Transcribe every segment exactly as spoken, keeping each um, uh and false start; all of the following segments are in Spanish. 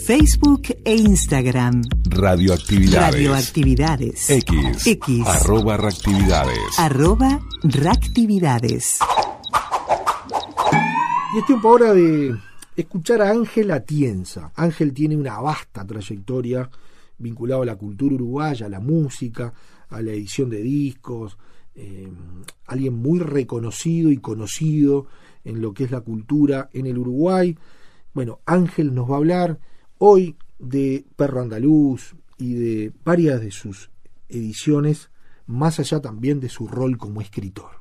Facebook e Instagram. Radioactividades. Radioactividades. X. X. Arroba reactividades. Arroba reactividades. Y es tiempo ahora de escuchar a Ángel Atienza. Ángel tiene una vasta trayectoria vinculada a la cultura uruguaya, a la música, a la edición de discos. Eh, alguien muy reconocido y conocido en lo que es la cultura en el Uruguay. Bueno, Ángel nos va a hablar hoy de Perro Andaluz y de varias de sus ediciones, más allá también de su rol como escritor.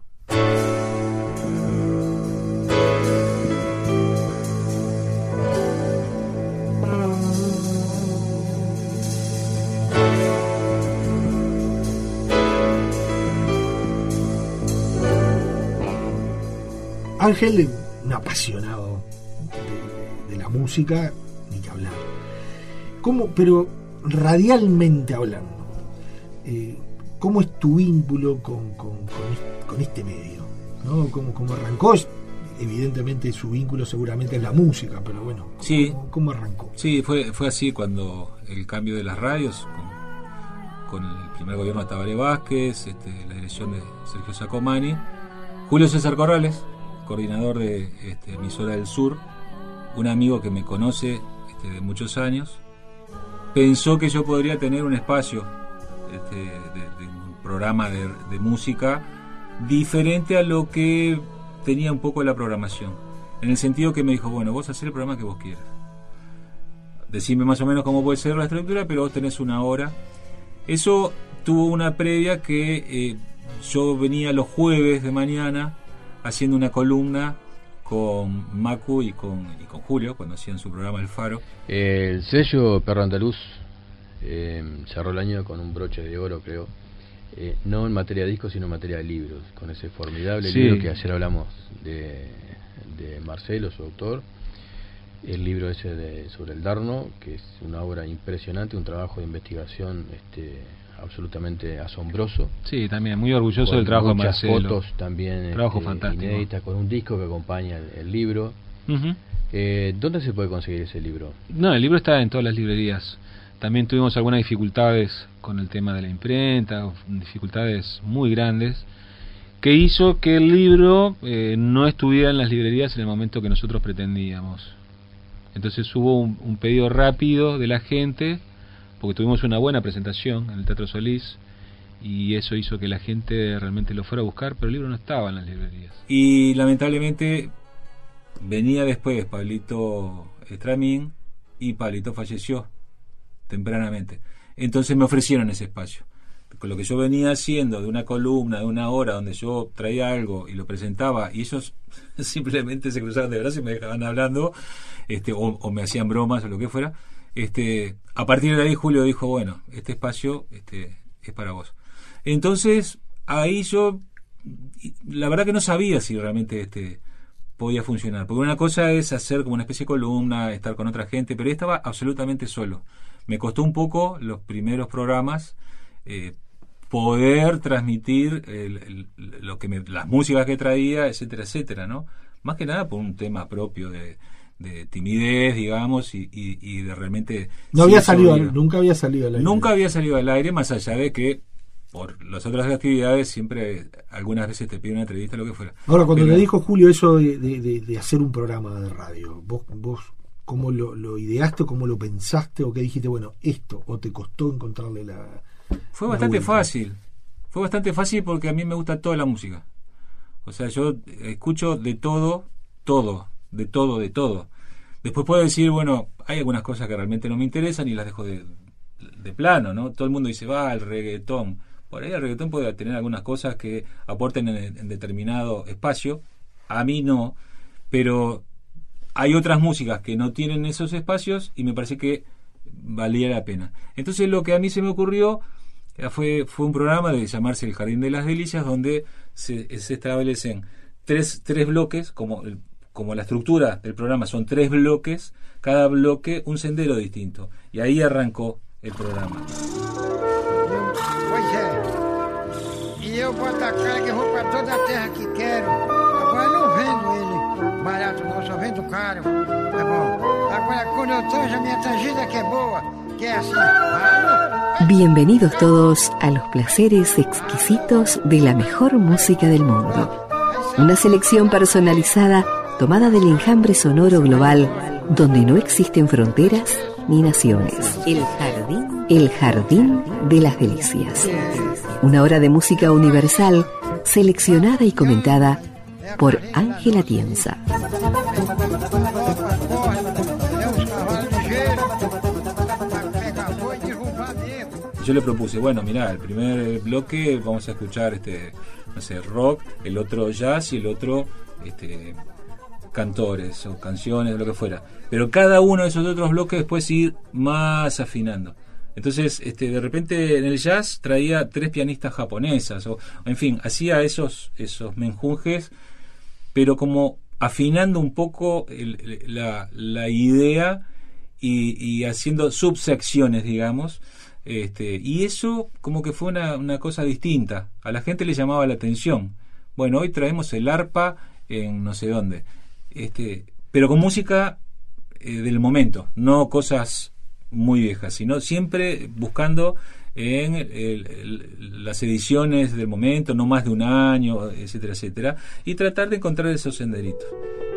Ángel, un apasionado de, de la música, ni que hablar. ¿Cómo, pero radialmente hablando, eh, cómo es tu vínculo con, con, con, este, con este medio? ¿No? ¿Cómo, cómo arrancó? Evidentemente su vínculo seguramente es la música, pero bueno, sí. ¿cómo, cómo arrancó? Sí, fue, fue así cuando el cambio de las radios, con, con el primer gobierno de Tabaré Vázquez, este, la dirección de Sergio Sacomani, Julio César Corrales, coordinador de este, Emisora del Sur, un amigo que me conoce este, de muchos años, pensó que yo podría tener un espacio este, de, de un programa de, de música diferente a lo que tenía un poco la programación, en el sentido que me dijo, bueno, vos hacés el programa que vos quieras, decime más o menos cómo puede ser la estructura, pero vos tenés una hora. Eso tuvo una previa que eh, yo venía los jueves de mañana haciendo una columna con Macu y con, y con Julio, cuando hacían su programa El Faro. El sello Perro Andaluz eh, cerró el año con un broche de oro, creo, eh, no en materia de discos, sino en materia de libros, con ese formidable sí. libro que ayer hablamos de, de Marcelo, su autor, el libro ese de, sobre el Darno, que es una obra impresionante, un trabajo de investigación este absolutamente asombroso. Sí, también muy orgulloso con del trabajo de Marcelo. Fotos también trabajo este, fantástico. Inéditas, con un disco que acompaña el, el libro. Uh-huh. Eh, ¿Dónde se puede conseguir ese libro? No, el libro está en todas las librerías. También tuvimos algunas dificultades con el tema de la imprenta, dificultades muy grandes, que hizo que el libro eh, no estuviera en las librerías en el momento que nosotros pretendíamos. Entonces hubo un, un pedido rápido de la gente, porque tuvimos una buena presentación en el Teatro Solís y eso hizo que la gente realmente lo fuera a buscar, pero el libro no estaba en las librerías. Y lamentablemente venía después Pablito Estramín y Pablito falleció tempranamente. Entonces me ofrecieron ese espacio. Con lo que yo venía haciendo de una columna, de una hora, donde yo traía algo y lo presentaba y ellos simplemente se cruzaban de brazos y me dejaban hablando este, o, o me hacían bromas o lo que fuera. Este, a partir de ahí Julio dijo, bueno, este espacio este, es para vos. Entonces ahí yo la verdad que no sabía si realmente este podía funcionar, porque una cosa es hacer como una especie de columna, estar con otra gente, pero estaba absolutamente solo. Me costó un poco los primeros programas eh, poder transmitir el, el, lo que me, las músicas que traía, etcétera, etcétera, ¿no? Más que nada por un tema propio de de timidez, digamos, y, y, y de realmente... No había salido, al, nunca había salido al aire. Nunca había salido al aire, más allá de que por las otras actividades siempre, algunas veces te piden una entrevista, lo que fuera. Ahora, cuando Pero, le dijo Julio eso de, de, de hacer un programa de radio, ¿vos, vos cómo lo, lo ideaste, cómo lo pensaste, o qué dijiste, bueno, esto, o te costó encontrarle la... Fue la bastante vuelta? fácil, fue bastante fácil porque a mí me gusta toda la música. O sea, yo escucho de todo, todo, de todo, de todo. Después puedo decir, bueno, hay algunas cosas que realmente no me interesan y las dejo de, de plano, ¿no? Todo el mundo dice, va, el reggaetón. Por ahí el reggaetón puede tener algunas cosas que aporten en, en determinado espacio. A mí no, pero hay otras músicas que no tienen esos espacios y me parece que valía la pena. Entonces lo que a mí se me ocurrió fue, fue un programa de llamarse El Jardín de las Delicias, donde se, se establecen tres, tres bloques, como el como la estructura del programa son tres bloques, cada bloque un sendero distinto. Y ahí arrancó el programa. Pois é. E eu boto a cara que eu vou para toda a terra que quero. Agora eu não vendo ele barato não, só vendo caro. Tá bom. Agora, quando eu tô, já minha tangida que é boa, que é assim, vamos. Bienvenidos todos a los placeres exquisitos de la mejor música del mundo. Una selección personalizada tomada del enjambre sonoro global donde no existen fronteras ni naciones. El jardín, el jardín de las delicias. Una hora de música universal seleccionada y comentada por Ángel Atienza. Yo le propuse, bueno, mirá, el primer bloque vamos a escuchar este, no sé, rock, el otro jazz y el otro este, cantores o canciones o lo que fuera. Pero cada uno de esos otros bloques después ir más afinando. Entonces, este, de repente en el jazz traía tres pianistas japonesas, o en fin, hacía esos, esos menjunjes, pero como afinando un poco el, la, la idea y, y haciendo subsecciones, digamos. Este, y eso como que fue una, una cosa distinta. A la gente le llamaba la atención. Bueno, hoy traemos el arpa en no sé dónde. Este, pero con música eh, del momento, no cosas muy viejas, sino siempre buscando en el, el, las ediciones del momento, no más de un año, etcétera, etcétera, y tratar de encontrar esos senderitos.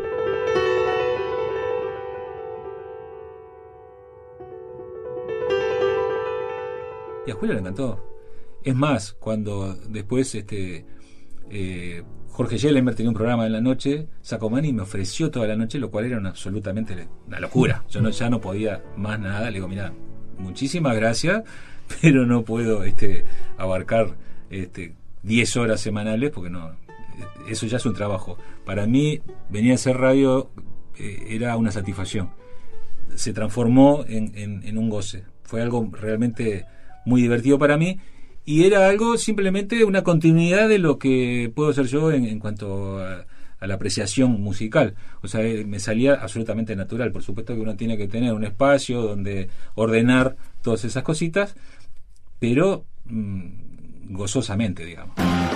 Y a Julio le encantó. Es más, cuando después este eh, Jorge Schellenberg tenía un programa en la noche, Sacomani me ofreció toda la noche, lo cual era una, absolutamente una locura. Yo no, ya no podía más nada. Le digo, mira, muchísimas gracias, pero no puedo este abarcar este diez horas semanales, porque no, eso ya es un trabajo. Para mí, venir a hacer radio eh, era una satisfacción. Se transformó en, en, en un goce. Fue algo realmente muy divertido para mí, y era algo simplemente una continuidad de lo que puedo hacer yo en, en cuanto a, a la apreciación musical. O sea, me salía absolutamente natural. Por supuesto que uno tiene que tener un espacio donde ordenar todas esas cositas, pero mmm, gozosamente, digamos.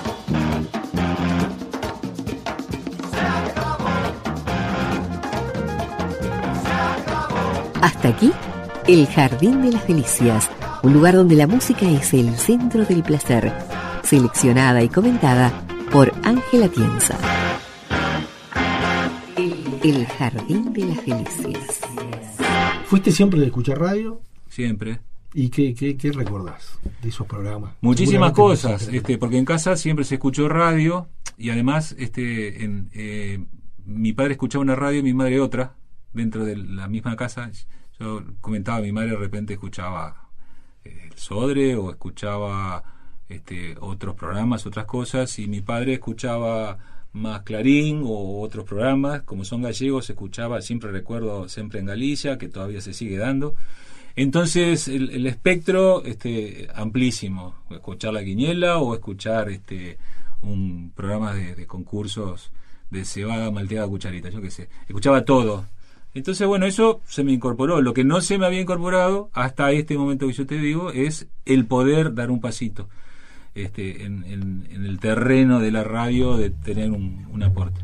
Hasta aquí, el Jardín de las Delicias. Un lugar donde la música es el centro del placer, seleccionada y comentada por Ángel Atienza. El Jardín de las Delicias. ¿Fuiste siempre de escuchar radio? Siempre. ¿Y qué, qué, qué recordás de esos programas? Muchísimas cosas, este, porque en casa siempre se escuchó radio, y además este, en, eh, mi padre escuchaba una radio y mi madre otra, dentro de la misma casa. Yo comentaba, mi madre de repente escuchaba el Sodre o escuchaba este, otros programas, otras cosas, y mi padre escuchaba más Clarín o otros programas. Como son gallegos, escuchaba, siempre recuerdo, Siempre en Galicia, que todavía se sigue dando. Entonces el, el espectro este, amplísimo, escuchar La Quiniela o escuchar este, un programa de, de concursos de cebada malteada cucharita, yo qué sé, escuchaba todo. Entonces, bueno, eso se me incorporó. Lo que no se me había incorporado hasta este momento que yo te digo es el poder dar un pasito este, en, en, en el terreno de la radio, de tener un, un aporte.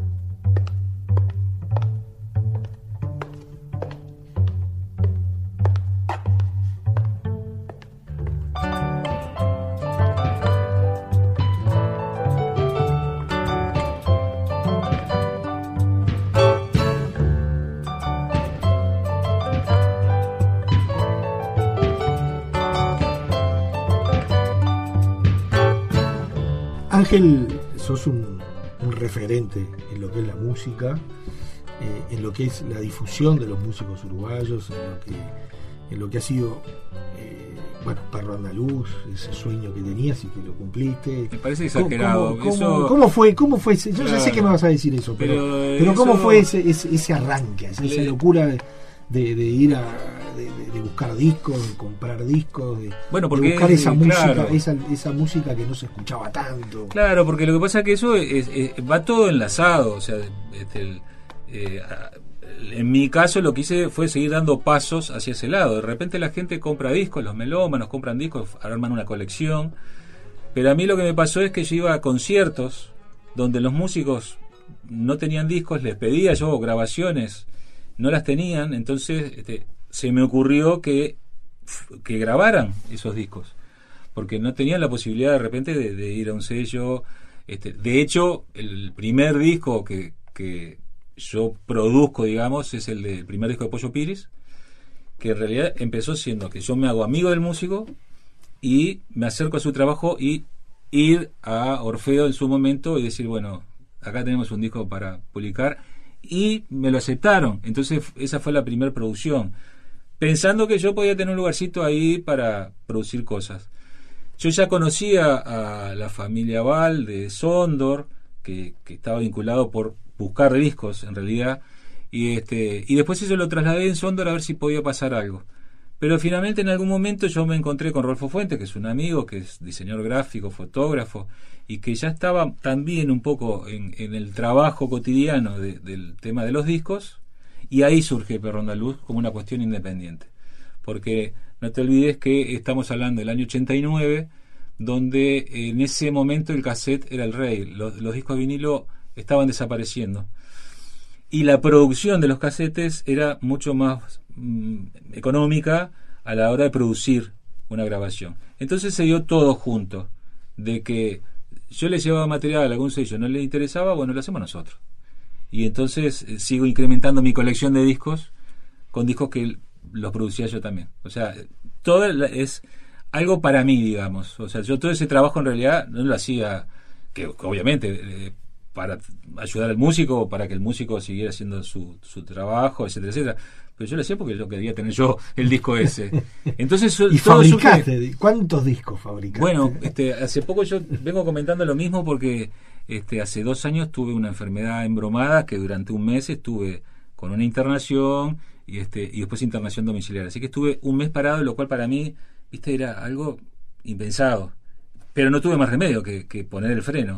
Ángel, sos un, un referente en lo que es la música, eh, en lo que es la difusión de los músicos uruguayos, en lo que, en lo que ha sido, eh, bueno, Perro Andaluz, ese sueño que tenías y que lo cumpliste. Me parece exagerado. ¿Cómo, cómo, eso... ¿cómo fue? ¿Cómo fue ese? Yo claro. ya sé que me vas a decir eso, pero, pero, pero ¿cómo eso... fue ese, ese, ese arranque, esa Le... locura de, de, de ir a... De, de, de buscar discos, de comprar discos, de, bueno, porque de buscar esa es, música, claro. esa, esa música que no se escuchaba tanto. Claro, porque lo que pasa es que eso es, es, va todo enlazado, o sea, este, el, eh, en mi caso lo que hice fue seguir dando pasos hacia ese lado. De repente la gente compra discos, los melómanos compran discos, arman una colección, pero a mí lo que me pasó es que yo iba a conciertos donde los músicos no tenían discos, les pedía yo grabaciones no las tenían, entonces este, se me ocurrió que, que grabaran esos discos, porque no tenían la posibilidad de repente de, de ir a un sello. Este, de hecho, el primer disco que, que yo produzco, digamos, es el del primer disco de Pollo Piris, que en realidad empezó siendo que yo me hago amigo del músico y me acerco a su trabajo y ir a Orfeo en su momento y decir, bueno, acá tenemos un disco para publicar, y me lo aceptaron. Entonces esa fue la primera producción, pensando que yo podía tener un lugarcito ahí para producir cosas. Yo ya conocía a la familia Val de Sondor, que, que estaba vinculado por buscar discos en realidad, y este y después eso lo trasladé en Sondor a ver si podía pasar algo. Pero finalmente en algún momento yo me encontré con Rolfo Fuentes, que es un amigo, que es diseñador gráfico, fotógrafo, y que ya estaba también un poco en, en el trabajo cotidiano de, del tema de los discos, y ahí surge Perro Andaluz como una cuestión independiente. Porque no te olvides que estamos hablando del año ochenta y nueve, donde en ese momento el cassette era el rey, los, los discos de vinilo estaban desapareciendo. Y la producción de los casetes era mucho más mm, económica a la hora de producir una grabación. Entonces se dio todo junto, de que yo le llevaba material a algún sello, no le interesaba, bueno, lo hacemos nosotros. Y entonces eh, sigo incrementando mi colección de discos con discos que los producía yo también. O sea, todo es algo para mí, digamos. O sea, yo todo ese trabajo en realidad no lo hacía, que obviamente eh, para ayudar al músico o para que el músico siguiera haciendo su, su trabajo, etcétera, etcétera. Pero yo lo hacía porque yo quería tener yo el disco ese. Entonces, ¿y todo fabricaste? surge... ¿Cuántos discos fabricaste? Bueno, este, hace poco yo vengo comentando lo mismo porque este, hace dos años tuve una enfermedad embromada que durante un mes estuve con una internación y este y después internación domiciliaria. Así que estuve un mes parado, lo cual para mí, viste, era algo impensado. Pero no tuve más remedio que, que poner el freno.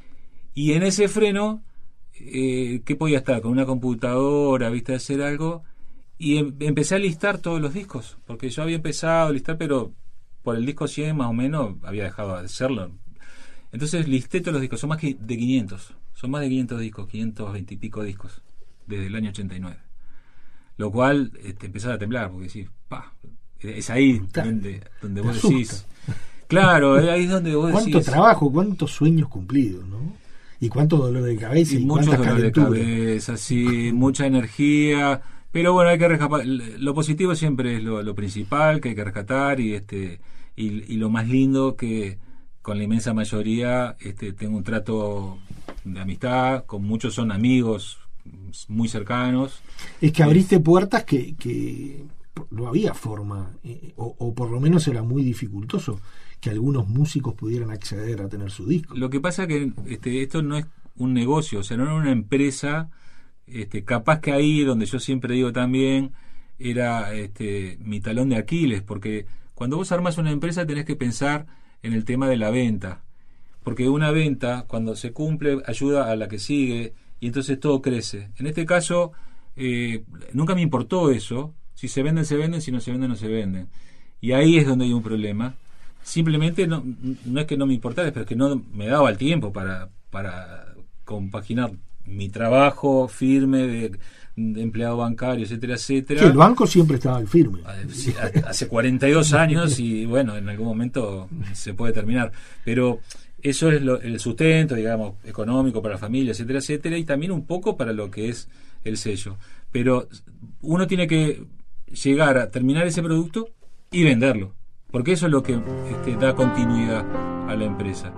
Y en ese freno, eh, ¿qué podía estar? Con una computadora, viste, hacer algo. Y em, empecé a listar todos los discos, porque yo había empezado a listar, pero por el disco cien más o menos había dejado de hacerlo. Entonces listé todos los discos, son más que de quinientos, son más de quinientos discos, quinientos veinte y pico discos, desde el año ochenta y nueve. Lo cual este, empezaba a temblar, porque decís, pa, es ahí donde, donde vos decís, claro, ahí es donde vos decís. Cuánto trabajo, cuántos sueños cumplidos, ¿no? Y cuánto dolor de cabeza y, y mucho dolor calentura. de cabeza, sí, mucha energía. Pero bueno, hay que rescatar. Lo positivo siempre es lo, lo principal que hay que rescatar, y este y, y lo más lindo que con la inmensa mayoría este tengo un trato de amistad, con muchos son amigos muy cercanos. Es que abriste puertas que, que no había forma, eh, o, o por lo menos era muy dificultoso que algunos músicos pudieran acceder a tener su disco. Lo que pasa que este, esto no es un negocio, o sea, no era una empresa. Este, capaz que ahí donde yo siempre digo también era este, mi talón de Aquiles, porque cuando vos armas una empresa tenés que pensar en el tema de la venta, porque una venta cuando se cumple ayuda a la que sigue y entonces todo crece. En este caso eh, nunca me importó eso, si se venden se venden, si no se venden no se venden, y ahí es donde hay un problema. Simplemente no, no es que no me importara, pero es que no me daba el tiempo para, para compaginar mi trabajo firme de, de empleado bancario, etcétera, etcétera. Sí, el banco siempre estaba al firme. Sí, hace cuarenta y dos años y bueno, en algún momento se puede terminar. Pero eso es lo, el sustento, digamos, económico para la familia, etcétera, etcétera, y también un poco para lo que es el sello. Pero uno tiene que llegar a terminar ese producto y venderlo, porque eso es lo que este, da continuidad a la empresa.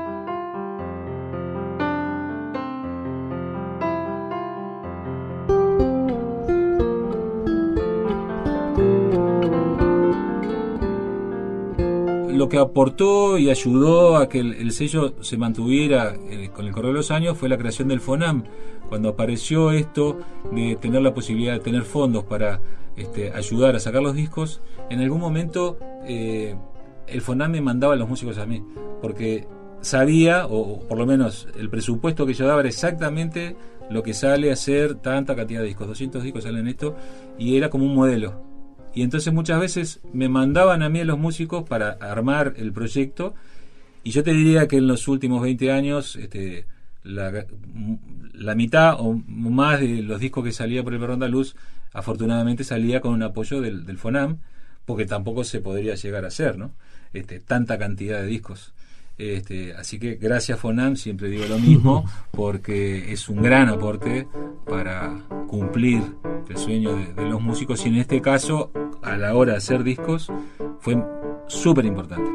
Lo que aportó y ayudó a que el, el sello se mantuviera eh, con el correr de los años fue la creación del FONAM. Cuando apareció esto de tener la posibilidad de tener fondos para este, ayudar a sacar los discos, en algún momento eh, el FONAM me mandaba a los músicos a mí, porque sabía, o, o por lo menos el presupuesto que yo daba era exactamente lo que sale a hacer tanta cantidad de discos, doscientos discos salen esto, y era como un modelo. Y entonces muchas veces me mandaban a mí a los músicos para armar el proyecto, y yo te diría que en los últimos veinte años este, la, la mitad o más de los discos que salía por el Perro Andaluz, afortunadamente salía con un apoyo del, del FONAM, porque tampoco se podría llegar a hacer, ¿no? Este, tanta cantidad de discos. Este, así que gracias FONAM, siempre digo lo mismo, porque es un gran aporte para cumplir el sueño de, de los músicos, y en este caso, a la hora de hacer discos, fue súper importante.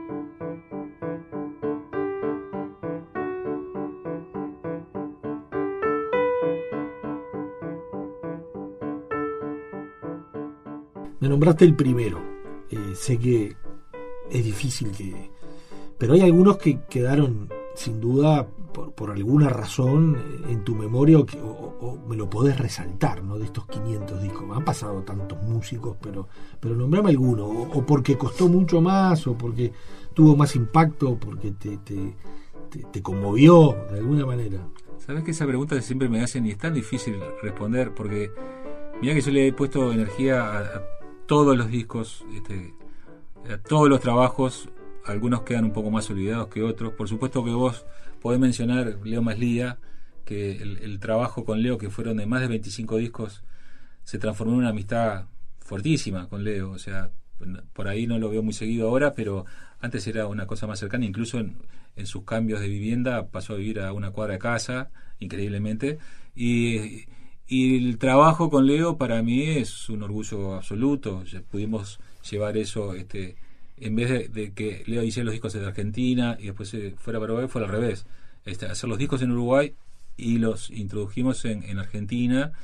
Me nombraste el primero. Eh, sé que es difícil que... Pero hay algunos que quedaron, sin duda, por, por alguna razón, en tu memoria, o, que, o, o me lo podés resaltar, ¿no? De estos quinientos discos. Han pasado tantos músicos, pero pero nombrame alguno. O, o porque costó mucho más, o porque tuvo más impacto, o porque te, te, te, te conmovió de alguna manera. Sabes que esa pregunta siempre me hacen y es tan difícil responder, porque mira que yo le he puesto energía a, a todos los discos, este, a todos los trabajos. Algunos quedan un poco más olvidados que otros. Por supuesto que vos podés mencionar Leo Maslía, que el, el trabajo con Leo, que fueron de más de veinticinco discos, se transformó en una amistad fortísima con Leo. O sea, por ahí no lo veo muy seguido ahora, pero antes era una cosa más cercana. Incluso en, en sus cambios de vivienda pasó a vivir a una cuadra de casa, increíblemente. Y, y el trabajo con Leo para mí es un orgullo absoluto. Pudimos llevar eso... este en vez de, de que Leo hiciera los discos de Argentina y después se fuera para Uruguay, fue al revés. Este, hacer los discos en Uruguay y los introdujimos en, en Argentina,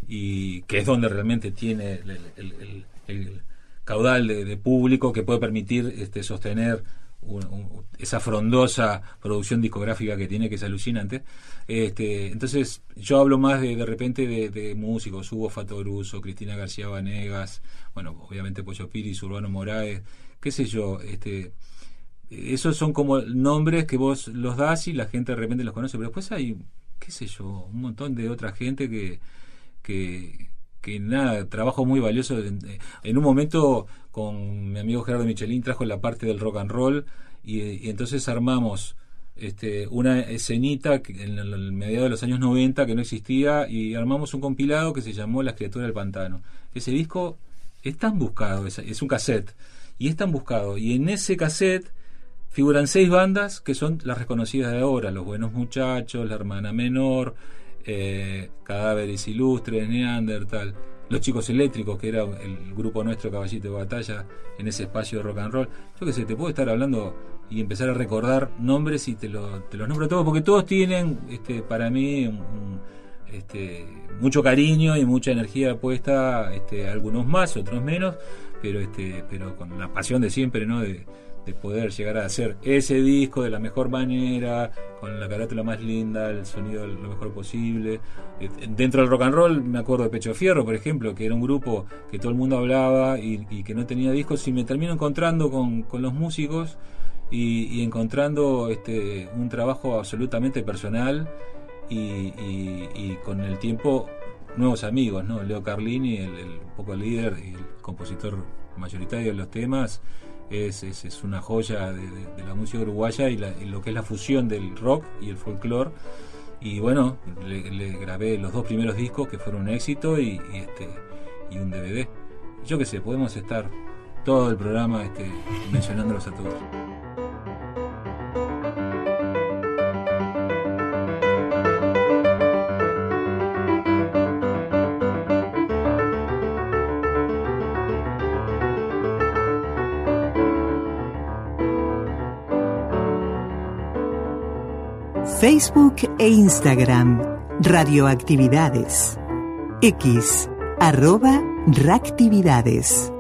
y que es donde realmente tiene el, el, el, el caudal de, de público que puede permitir este, sostener un, un, esa frondosa producción discográfica que tiene, que es alucinante. Este, entonces yo hablo más de de repente de, de músicos, Hugo Fatoruso, Cristina García Vanegas, bueno, obviamente Pollo Piris, Urbano Moraes, qué sé yo, este, esos son como nombres que vos los das y la gente de repente los conoce, pero después hay, qué sé yo, un montón de otra gente que que, que nada, trabajo muy valioso. En, en un momento con mi amigo Gerardo Michelin trajo la parte del rock and roll, y, y entonces armamos este, una escenita que en el, el mediados de los años noventa que no existía, y armamos un compilado que se llamó Las Criaturas del Pantano. Ese disco es tan buscado, es, es un cassette, y es tan buscado, y en ese cassette figuran seis bandas que son las reconocidas de ahora: Los Buenos Muchachos, La Hermana Menor, eh, Cadáveres Ilustres, Neandertal, Los Chicos Eléctricos, que era el grupo nuestro Caballito de Batalla en ese espacio de rock and roll. Yo qué sé, te puedo estar hablando y empezar a recordar nombres y te, lo, te los nombro todos, porque todos tienen este, para mí un, un, este, mucho cariño y mucha energía puesta, este, algunos más, otros menos, pero este pero con la pasión de siempre, ¿no? De, de poder llegar a hacer ese disco de la mejor manera, con la carátula más linda, el sonido lo mejor posible. Dentro del rock and roll me acuerdo de Pecho Fierro, por ejemplo, que era un grupo que todo el mundo hablaba y, y que no tenía discos, y me termino encontrando con, con los músicos y, y encontrando este un trabajo absolutamente personal, y, y, y con el tiempo nuevos amigos, ¿no? Leo Carlini, el, el un poco el líder y el compositor mayoritario de los temas, es, es, es una joya de, de, de la música uruguaya, y, la, y lo que es la fusión del rock y el folclore. Y bueno, le, le grabé los dos primeros discos, que fueron un éxito, y, y este y un D V D. Yo qué sé, podemos estar todo el programa este, mencionándolos a todos. Facebook e Instagram, Radioactividades. X, arroba Ractividades.